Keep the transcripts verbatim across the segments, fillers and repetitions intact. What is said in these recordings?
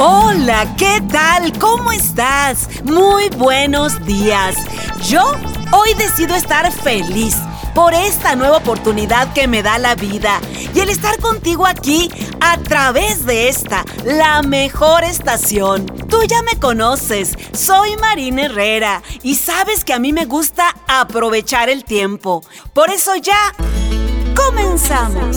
Hola, ¿qué tal? ¿Cómo estás? Muy buenos días. Yo hoy decido estar feliz por esta nueva oportunidad que me da la vida y el estar contigo aquí a través de esta, la mejor estación. Tú ya me conoces, soy Marina Herrera y sabes que a mí me gusta aprovechar el tiempo. Por eso ya comenzamos.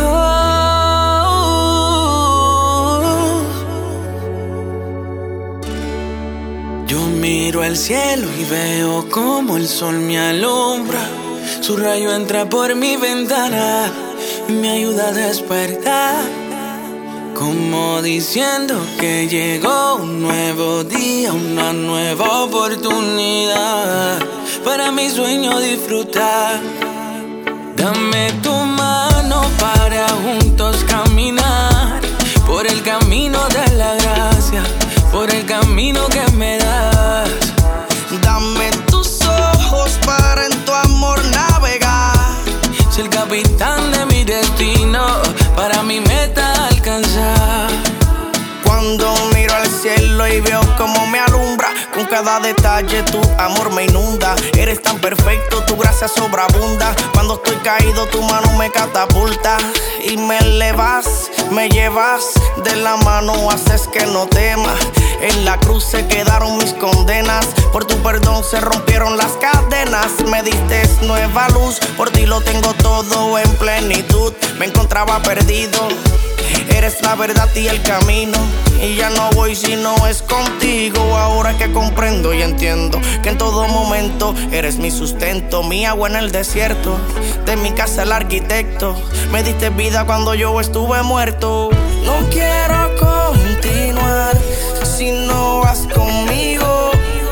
Yo miro al cielo y veo como el sol me alumbra. Su rayo entra por mi ventana y me ayuda a despertar, como diciendo que llegó un nuevo día, una nueva oportunidad para mi sueño disfrutar. Dame tu mano para juntos caminar por el camino de la gracia, por el camino que me das. Dame tus ojos para en tu amor navegar. Ser el capitán de mi destino, para mi meta alcanzar. Cuando miro al cielo y veo cómo me alumbra, con cada detalle tu amor me inunda. Eres tan perfecto, tu gracia sobreabunda. Cuando estoy caído tu mano me catapulta y me elevas, me llevas de la mano, haces que no temas. En la cruz se quedaron mis condenas, por tu perdón se rompieron las cadenas. Me diste nueva luz, por ti lo tengo todo en plenitud. Me encontraba perdido, eres la verdad y el camino, y ya no voy si no es contigo. Ahora que comprendo y entiendo que en todo momento eres mi sustento, mi agua en el desierto, de mi casa el arquitecto. Me diste vida cuando yo estuve muerto. No quiero continuar si no vas conmigo,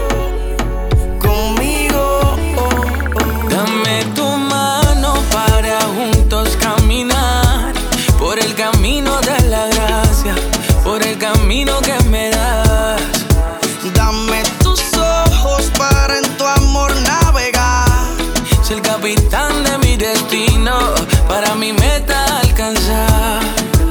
conmigo. Oh, oh. Dame tu mano para juntos caminar por el camino de la gracia, por el camino que me das. Dame tus ojos para en tu amor navegar. Ser el capitán de mi destino, para mi meta alcanzar.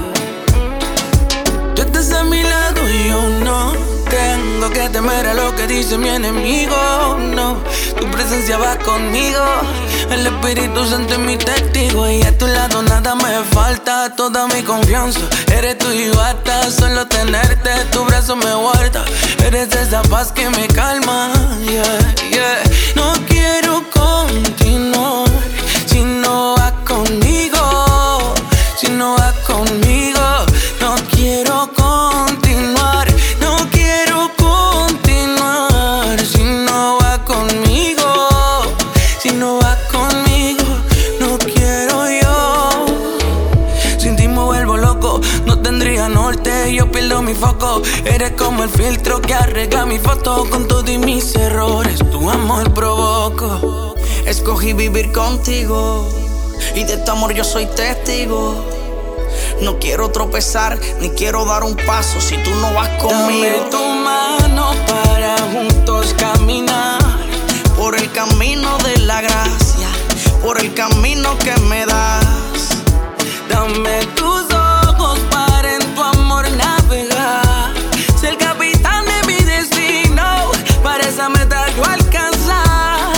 Tú estás a mi lado y yo no tengo que temer a lo que dice mi enemigo. No, tu presencia va conmigo, el Espíritu Santo es mi testigo. Y a tu lado nada me falta, toda mi confianza eres tú y basta. Solo tenerte, tu brazo me guarda. Eres esa paz que me calma, yeah, yeah. No quiero continuar si no vas conmigo, si no vas conmigo. No quiero continuar, no quiero continuar si no vas conmigo, si no vas conmigo, no quiero yo. Sin ti me vuelvo loco, no tendría norte, yo pierdo mi foco. Eres como el filtro que arregla mi foto, con todos y mis errores tu amor provoco. Escogí vivir contigo y de tu amor yo soy testigo. No quiero tropezar, ni quiero dar un paso si tú no vas conmigo. Dame tu mano para juntos caminar por el camino de la gracia, por el camino que me das. Dame tus ojos para en tu amor navegar. Ser el capitán de mi destino, para esa meta yo alcanzar.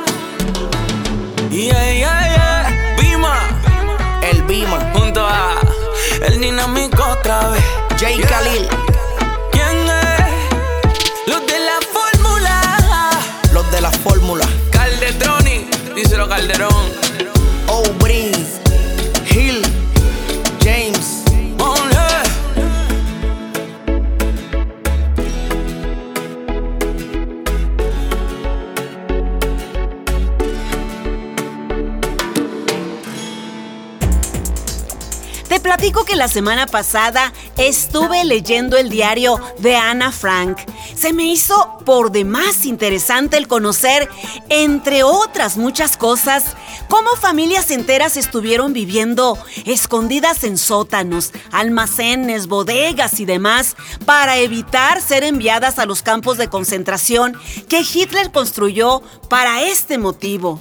Yeah, yeah, yeah. Bima, el Bima, junto a el dinámico otra vez. Jay Yeah. Khalil. ¿Quién es? Los de la fórmula. Los de la fórmula. Calderoni, díselo Calderón. Oh, Breeze, Hill, James. Ole. Te platico que la semana pasada estuve leyendo el diario de Ana Frank. Se me hizo por demás interesante el conocer, entre otras muchas cosas, cómo familias enteras estuvieron viviendo escondidas en sótanos, almacenes, bodegas y demás para evitar ser enviadas a los campos de concentración que Hitler construyó para este motivo.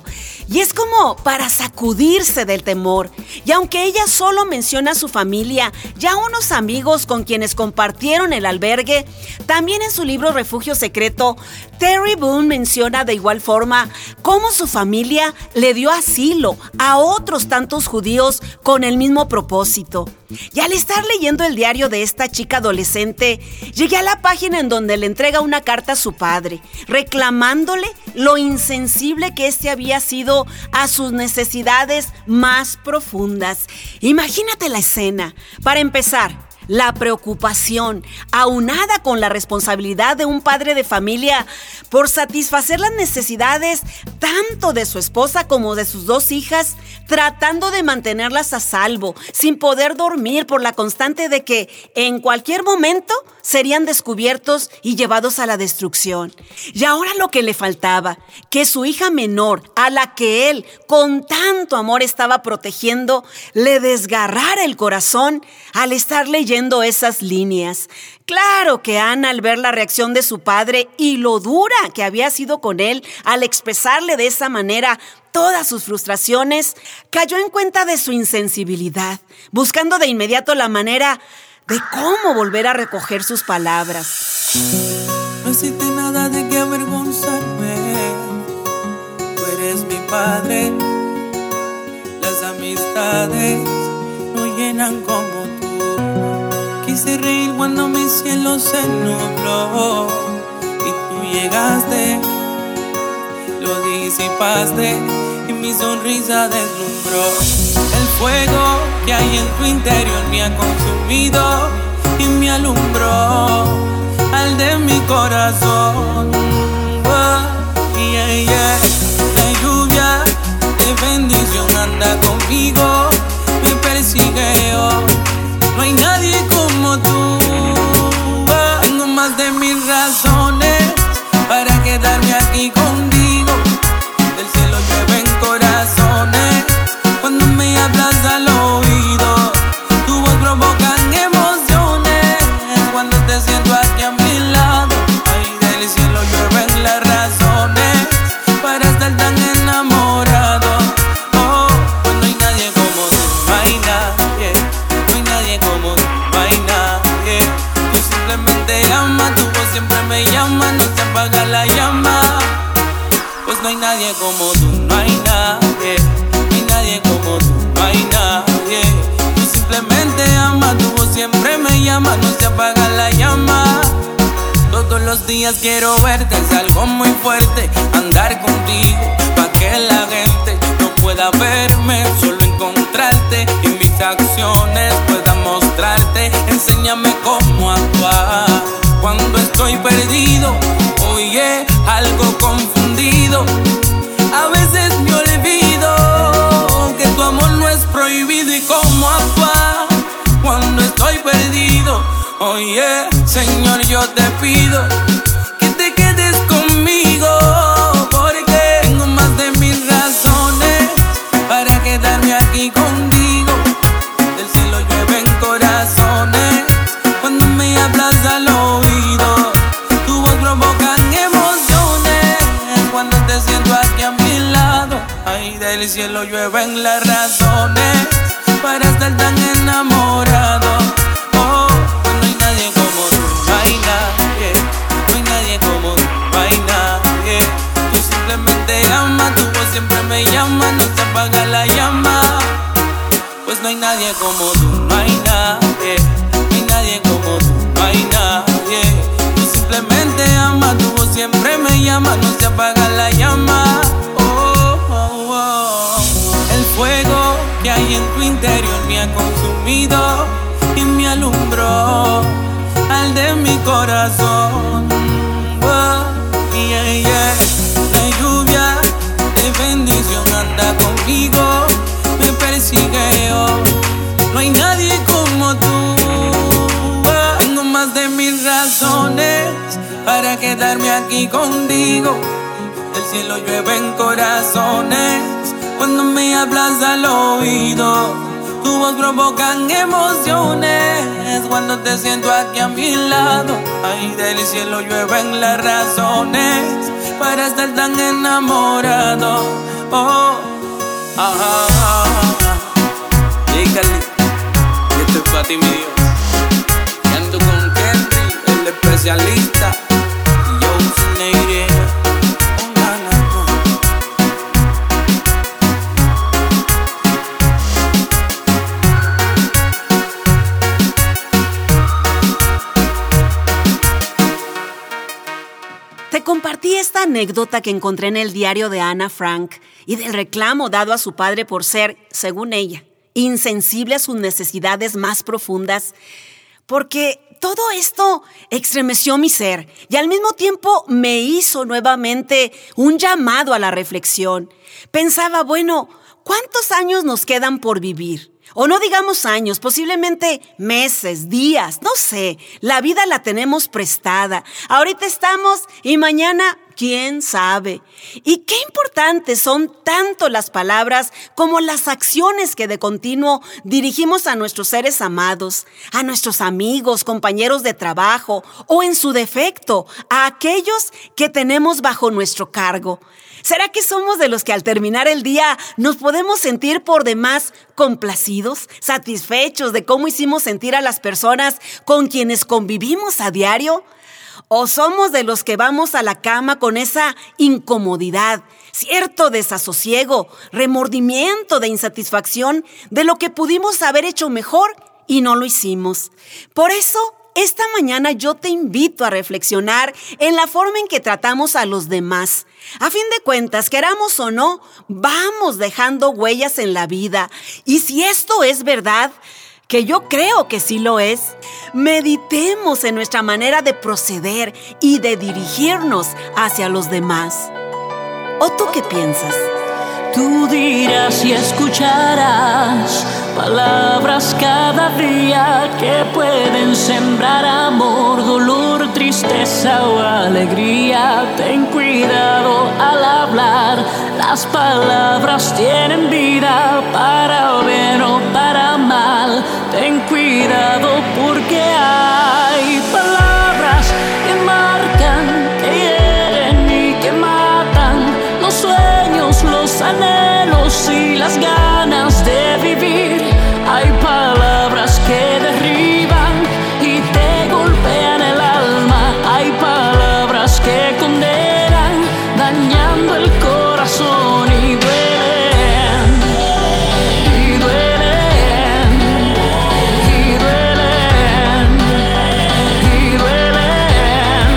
Y es como para sacudirse del temor. Y aunque ella solo menciona a su familia, ya unos amigos con quienes compartieron el albergue, también en su libro Refugio Secreto, Terry Boone menciona de igual forma cómo su familia le dio asilo a otros tantos judíos con el mismo propósito. Y al estar leyendo el diario de esta chica adolescente, llegué a la página en donde le entrega una carta a su padre, reclamándole lo insensible que éste había sido a sus necesidades más profundas. Imagínate la escena. Para empezar, la preocupación, aunada con la responsabilidad de un padre de familia por satisfacer las necesidades tanto de su esposa como de sus dos hijas, tratando de mantenerlas a salvo, sin poder dormir por la constante de que en cualquier momento serían descubiertos y llevados a la destrucción. Y ahora lo que le faltaba, que su hija menor, a la que él con tanto amor estaba protegiendo, le desgarrara el corazón al estar leyendo esas líneas. Claro que Ana, al ver la reacción de su padre y lo dura que había sido con él al expresarle de esa manera todas sus frustraciones, cayó en cuenta de su insensibilidad, buscando de inmediato la manera de cómo volver a recoger sus palabras. No existe nada de qué avergonzarme. Tú eres mi padre. Las amistades no llenan como tú. Quise reír cuando mi cielo se nubló y tú llegaste, lo disipaste y mi sonrisa deslumbró. El fuego que hay en tu interior me ha consumido y me alumbró al de mi corazón. Oh, yeah, yeah. La lluvia de bendición anda conmigo, me persigue oh. No hay nadie como tú. Oh, tengo más de mil razones para quedarme aquí contigo. Del cielo llueven corazones cuando me hablas al oído. Tu voz provoca emociones cuando te siento aquí a mi lado. Ay, del cielo llueven las razones para estar tan enamorado. Oh, pues no hay nadie como tú, no hay nadie. No hay nadie como tú, no hay nadie. Tú simplemente amas, tu voz siempre me llama, no se apaga la llama. Pues no hay nadie como tú, no hay nadie. No hay nadie como tú, no hay nadie. Tú simplemente amas, tu voz siempre me llama, no se apaga la llama. Todos los días quiero verte, es algo muy fuerte andar contigo, pa' que la gente no pueda verme, solo encontrarte y mis acciones puedan mostrarte. Enséñame cómo actuar cuando estoy perdido, oye, algo confundido. A veces me olvido que tu amor no es prohibido y cómo actuar cuando estoy perdido. Oye, Señor, yo te pido que te quedes conmigo, porque tengo más de mil razones para quedarme aquí contigo. Del cielo llueven corazones cuando me hablas al oído. Tu voz provoca emociones cuando te siento aquí a mi lado. Ay, del cielo llueven las razones para estar tan enamorado. Oh, pues no hay nadie como tú, no hay nadie. No hay nadie como tú, no hay nadie. Tú simplemente amas, tu voz siempre me llama, no se apaga la llama. Pues no hay nadie como tú, no hay nadie. No hay nadie como tú, no hay nadie. Tú simplemente amas, tu voz siempre me llama, no se apaga la llama. Oh, oh, oh. El fuego que hay en tu interior me ha consumido y me alumbró al de mi corazón. Oh, yeah, yeah. La lluvia de bendición anda conmigo, me persigue oh. No hay nadie como tú. Oh, tengo más de mil razones para quedarme aquí contigo. Del cielo llueven corazones cuando me hablas al oído. Tu voz provoca emociones cuando te siento aquí a mi lado. Ay, del cielo llueven las razones para estar tan enamorado. Oh, ajá, ajá. J. Cali, y esto es para ti, mi Dios. Y ando con Kenry, el especialista. Y yo, Sineire. Oh, na, na, na. Te compartí esta anécdota que encontré en el diario de Ana Frank y del reclamo dado a su padre por ser, según ella, insensible a sus necesidades más profundas, porque todo esto estremeció mi ser y al mismo tiempo me hizo nuevamente un llamado a la reflexión. Pensaba, bueno, ¿cuántos años nos quedan por vivir? O no digamos años, posiblemente meses, días, no sé. La vida la tenemos prestada. Ahorita estamos y mañana, quién sabe. Y qué importantes son tanto las palabras como las acciones que de continuo dirigimos a nuestros seres amados, a nuestros amigos, compañeros de trabajo o en su defecto, a aquellos que tenemos bajo nuestro cargo. ¿Será que somos de los que al terminar el día nos podemos sentir por demás complacidos, satisfechos de cómo hicimos sentir a las personas con quienes convivimos a diario? ¿O somos de los que vamos a la cama con esa incomodidad, cierto desasosiego, remordimiento de insatisfacción de lo que pudimos haber hecho mejor y no lo hicimos? Por eso, esta mañana yo te invito a reflexionar en la forma en que tratamos a los demás. A fin de cuentas, queramos o no, vamos dejando huellas en la vida. Y si esto es verdad, que yo creo que sí lo es, meditemos en nuestra manera de proceder y de dirigirnos hacia los demás. ¿O tú qué piensas? Tú dirás y escucharás palabras cada día que pueden sembrar amor, dolor, tristeza o alegría. Ten cuidado al hablar, las palabras tienen vida, para bien o para mal. Ten cuidado porque hay palabras que marcan, que hieren y que matan los sueños, los anhelos y las ganas de vivir. Hay palabras que derriban y te golpean el alma. Hay palabras que condenan, dañando el corazón y duelen, y duelen, y duelen, y duelen.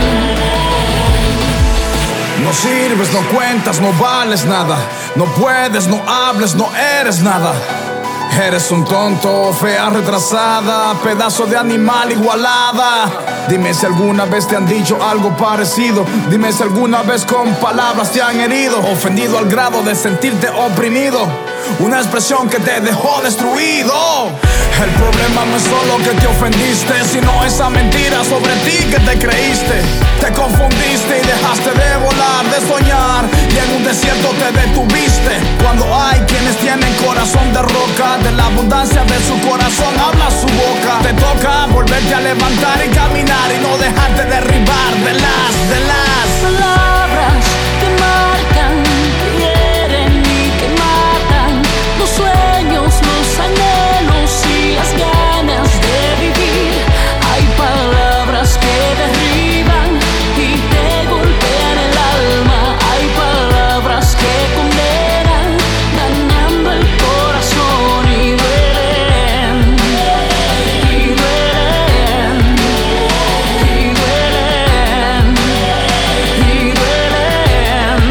No sirves, no cuentas, no vales nada. No puedes, no hables, no eres nada. Eres un tonto, fea retrasada, pedazo de animal igualada. Dime si alguna vez te han dicho algo parecido. Dime si alguna vez con palabras te han herido, ofendido al grado de sentirte oprimido. Una expresión que te dejó destruido. El problema no es solo que te ofendiste, sino esa mentira sobre ti que te creíste. Te confundiste y dejaste de volar, de soñar, y en un desierto te detuviste. Cuando hay quienes tienen corazón de roca, de la abundancia de su corazón habla su boca. Te toca volverte a levantar y caminar y no dejarte derribar de las, de las palabras que marcan, que hieren y que matan los sueños, los anhelos y las ganas de vivir. Hay palabras que derriban y te golpean el alma. Hay palabras que condenan, dañando el corazón y duelen, y duelen, y duelen, y duelen.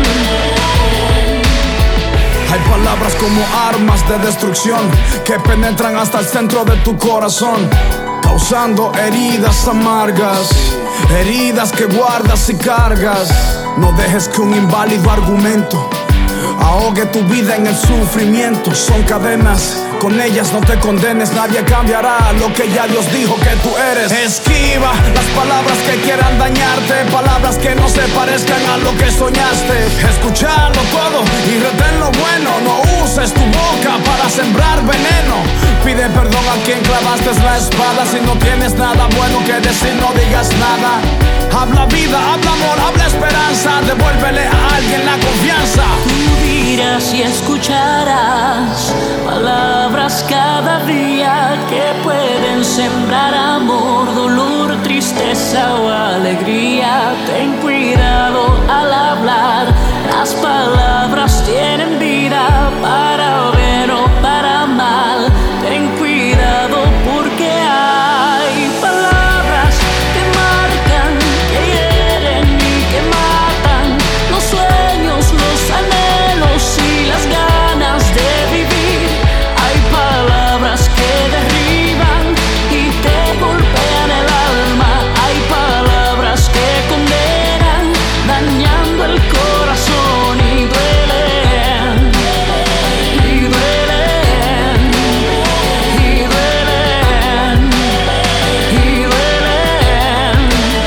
Hay palabras como armas de destrucción que penetran hasta el centro de tu corazón, causando heridas amargas, heridas que guardas y cargas. No dejes que un inválido argumento ahogue tu vida en el sufrimiento. Son cadenas, con ellas no te condenes. Nadie cambiará lo que ya Dios dijo que tú eres. Esquiva las palabras que quieran dañarte, palabras que no se parezcan a lo que soñaste. Escucharlo todo y retén lo bueno. No uses tu boca para sembrar veneno. Pide perdón a quien clavaste la espada. Si no tienes nada bueno que decir, no digas nada. Habla vida, habla amor, habla esperanza. Devuélvele a alguien la confianza. Tú oirás y escucharás palabras cada día que pueden sembrar amor, dolor, tristeza o alegría. Ten cuidado al hablar, las palabras tienen vida, para bien o para mal. Ten cuidado porque hay palabras que marcan, que hieren y que matan los sueños, los anhelos y las ganas de vivir. Hay palabras que derriban y te golpean el alma. Hay palabras que condenan, dañando el corazón y duelen, y duelen, y duelen, y duelen.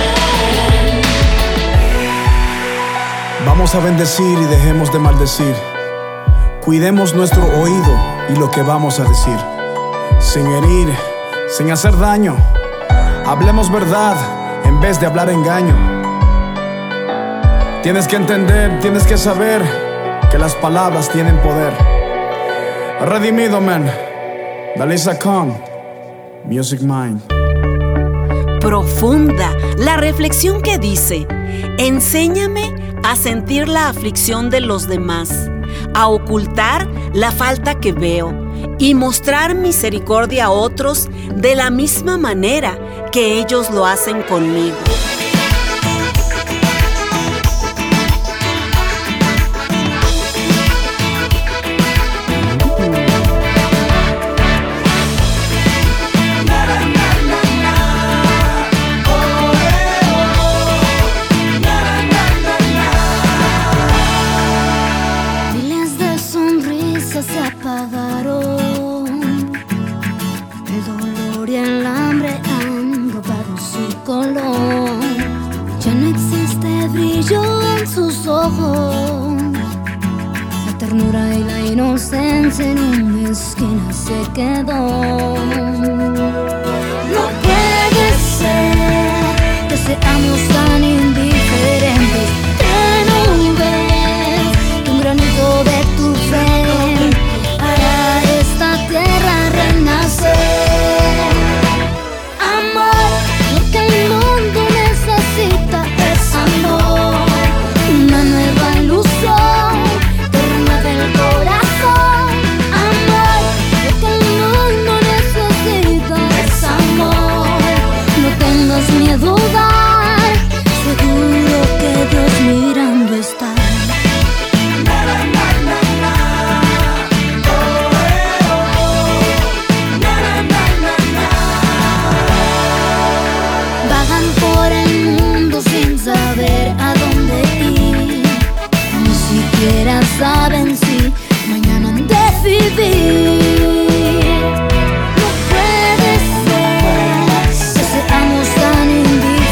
Vamos a bendecir y dejemos de maldecir. Cuidemos nuestro oído y lo que vamos a decir, sin herir, sin hacer daño. Hablemos verdad en vez de hablar engaño. Tienes que entender, tienes que saber que las palabras tienen poder. Redimido, man. Dalisa Khan, Music Mind. Profunda la reflexión que dice: enséñame a sentir la aflicción de los demás, a ocultar la falta que veo y mostrar misericordia a otros de la misma manera que ellos lo hacen conmigo. Miles de sonrisas se apagaron, el dolor y el hambre han robado su color. Ya no existe brillo en sus ojos, la ternura y la inocencia en una esquina se quedó. No puede ser que seamos tan indiferentes, que no ves que un granito de tu fe hará esta tierra renacer. Amor, lo que el mundo necesita es amor, una nueva ilusión que renueve el corazón. Amor, lo que el mundo necesita es amor, no tengas miedo a dar, seguro que Dios mirando está. Vagan por el mundo sin saber a dónde ir, ni siquiera saben si mañana han de vivir. No puede ser que seamos tan indiferentes,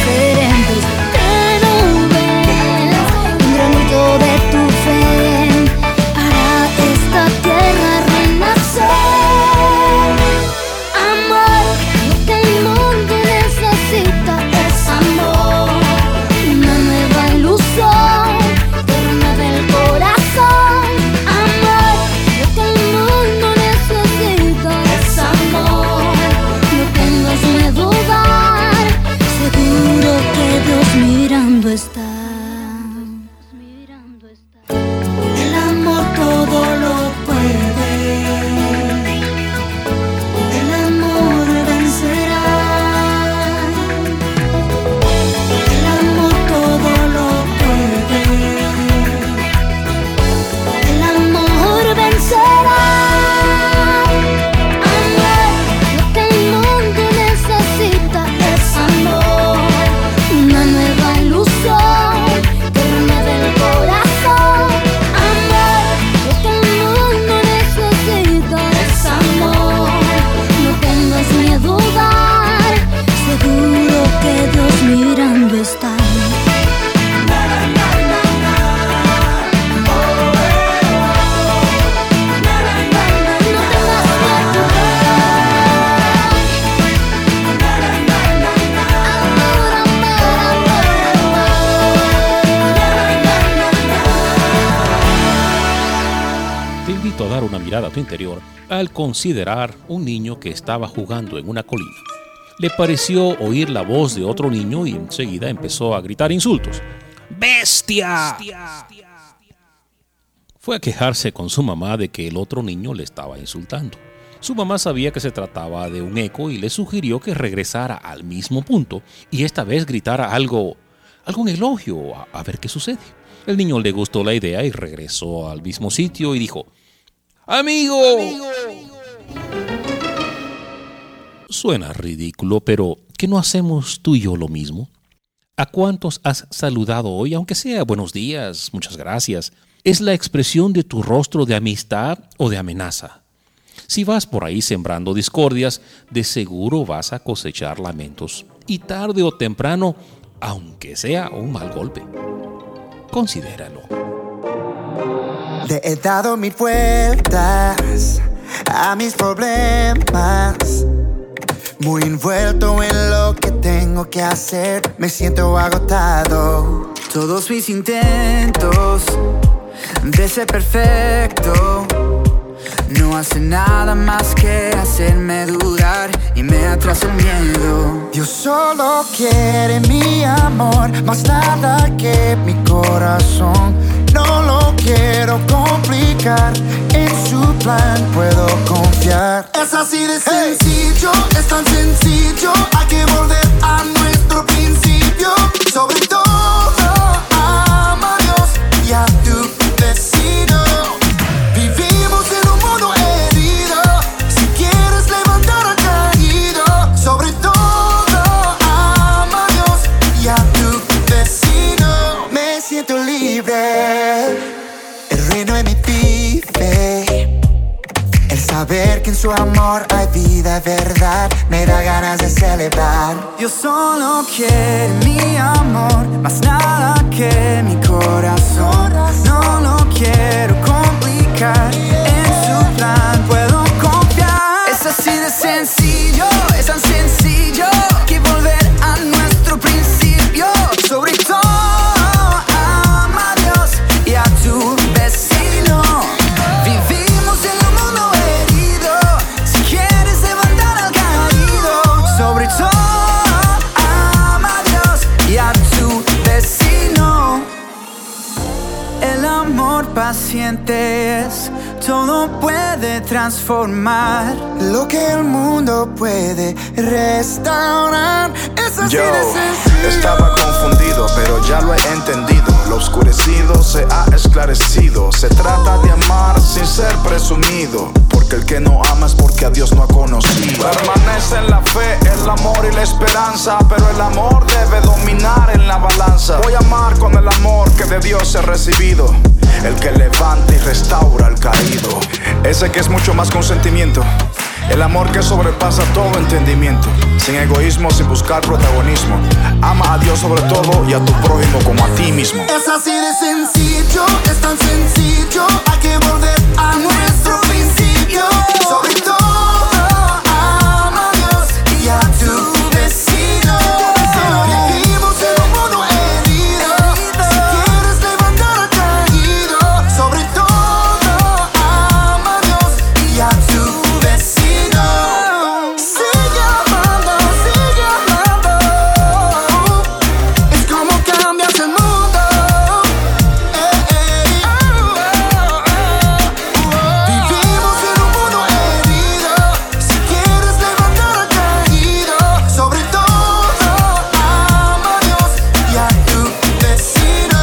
una mirada a tu interior al considerar un niño que estaba jugando en una colina. Le pareció oír la voz de otro niño y enseguida empezó a gritar insultos. ¡Bestia! Fue a quejarse con su mamá de que el otro niño le estaba insultando. Su mamá sabía que se trataba de un eco y le sugirió que regresara al mismo punto y esta vez gritara algo, algún elogio, a, a ver qué sucede. El niño le gustó la idea y regresó al mismo sitio y dijo, ¡Amigo! ¡Amigo! Suena ridículo, pero ¿qué no hacemos tú y yo lo mismo? ¿A cuántos has saludado hoy, aunque sea buenos días, muchas gracias? Es la expresión de tu rostro de amistad o de amenaza. Si vas por ahí sembrando discordias, de seguro vas a cosechar lamentos. Y tarde o temprano, aunque sea un mal golpe. Considéralo. Le he dado mil vueltas a mis problemas. Muy envuelto en lo que tengo que hacer. Me siento agotado. Todos mis intentos de ser perfecto no hace nada más que hacerme dudar y me atrasa el miedo. Dios solo quiere mi amor, más nada que mi corazón. No lo quiero complicar, en su plan puedo confiar. Es así de sencillo, hey. Es tan sencillo. Hay que volver a nuestro principio. Sobre todo, ama a Dios y a tu vecino. Vivimos en un mundo herido. Si quieres levantar al caído, sobre todo, ama a Dios y a tu vecino. Me siento libre, el reino en mí vive. El saber que en su amor hay vida, verdad, me da ganas de celebrar. Dios solo quiere mi amor, más nada que mi corazón. No lo quiero complicar, en su plan puedo confiar. Es así de sencillo, es tan sencillo que volver a nuestro principio. Sobre todo, ama a Dios y a tu vecino. Vivimos en un mundo herido. Si quieres levantar al caído, sobre todo, ama a Dios y a tu vecino. El amor paciente es, todo puede transformar lo que el mundo puede restaurar. Es así Yo de sencillo. Estaba confundido, pero ya lo he entendido. Lo oscurecido se ha esclarecido. Se trata de amar sin ser presumido, porque el que no ama es porque a Dios no ha conocido. Permanece en la fe, el amor y la esperanza, pero el amor debe dominar en la balanza. Voy a amar con el amor que de Dios he recibido, el que levanta y restaura al caído. Ese que es mucho más que un sentimiento, el amor que sobrepasa todo entendimiento. Sin egoísmo, sin buscar protagonismo. Ama a Dios sobre todo y a tu prójimo como a ti mismo. Es así de sencillo, es tan sencillo. Hay que volver a nuestro principio. Sobre todo, ama a Dios y a tu vecino. Vivimos en un mundo herido. Si quieres levantar al caído, sobre todo, ama a Dios y a tu vecino. Sigue amando, sigue amando. Es como cambias el mundo. Eh, eh. Vivimos en un mundo herido. Si quieres levantar al caído, sobre todo, ama a Dios y a tu vecino.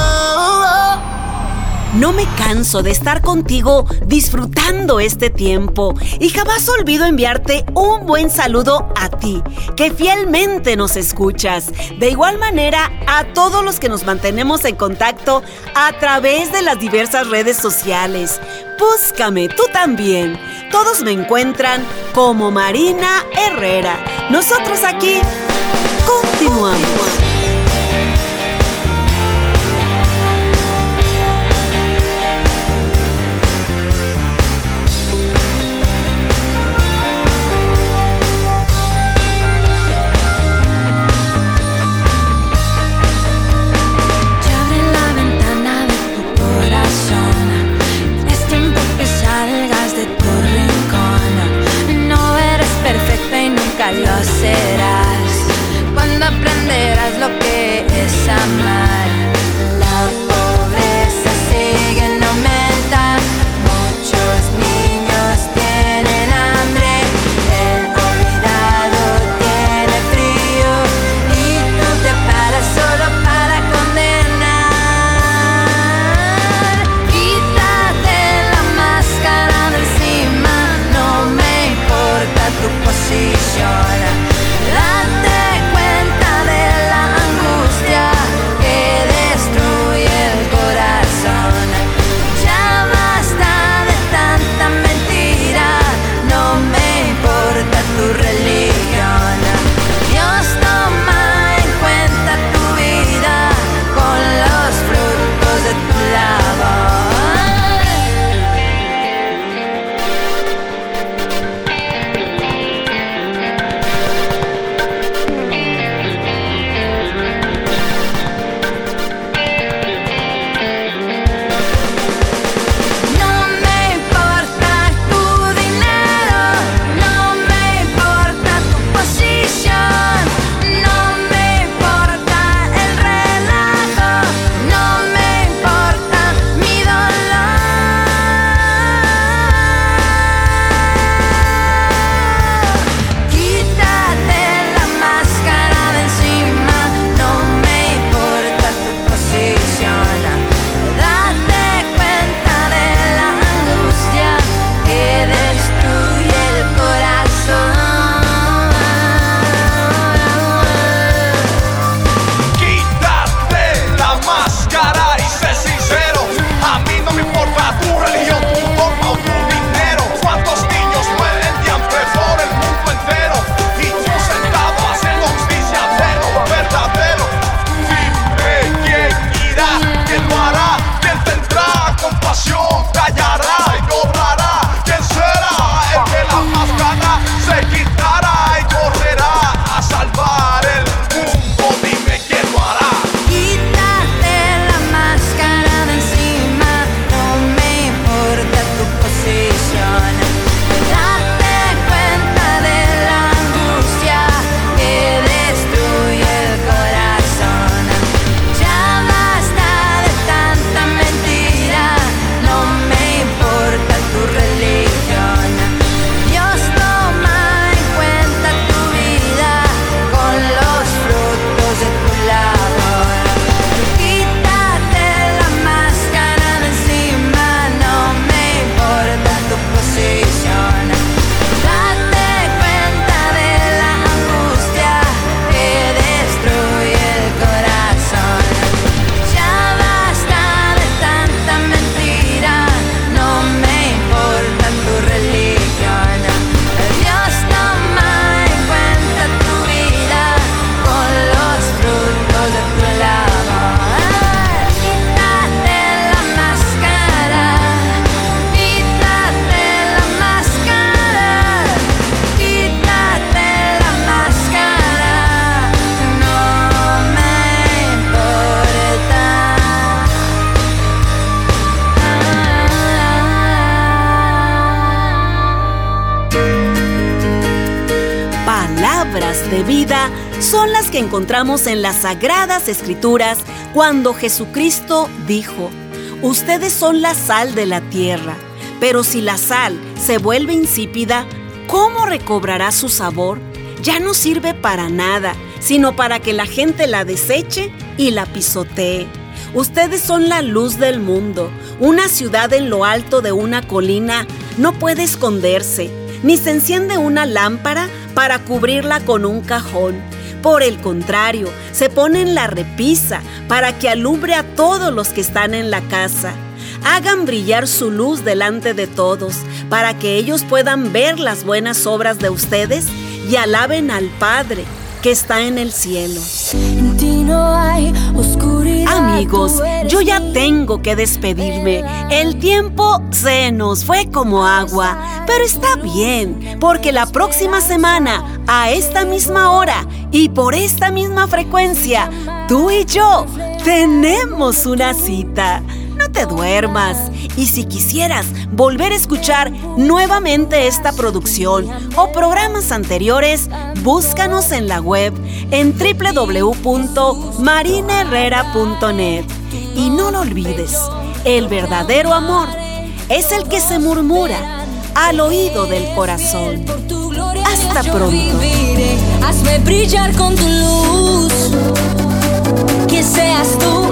No me canso de estar contigo disfrutando este tiempo y jamás olvido enviarte un buen saludo a ti, que fielmente nos escuchas. De igual manera, a todos los que nos mantenemos en contacto a través de las diversas redes sociales. Búscame tú también. Todos me encuentran como Marina Herrera. Nosotros aquí continuamos. Abre la ventana de tu corazón. Es tiempo que salgas de de vida son las que encontramos en las Sagradas Escrituras cuando Jesucristo dijo: ustedes son la sal de la tierra, pero si la sal se vuelve insípida, ¿cómo recobrará su sabor? Ya no sirve para nada, sino para que la gente la deseche y la pisotee. Ustedes son la luz del mundo. Una ciudad en lo alto de una colina no puede esconderse, ni se enciende una lámpara para cubrirla con un cajón. Por el contrario, se pone en la repisa para que alumbre a todos los que están en la casa. Hagan brillar su luz delante de todos, para que ellos puedan ver las buenas obras de ustedes y alaben al Padre que está en el cielo. En ti no hay oscuridad. Amigos, yo ya tengo que despedirme. El tiempo se nos fue como agua, pero está bien, porque la próxima semana, a esta misma hora y por esta misma frecuencia, tú y yo tenemos una cita. No te duermas. Y si quisieras volver a escuchar nuevamente esta producción o programas anteriores, búscanos en la web en doble u doble u doble u punto marina herrera punto net. Y no lo olvides, el verdadero amor es el que se murmura al oído del corazón. Hasta pronto. Hazme brillar con tu luz, que seas tú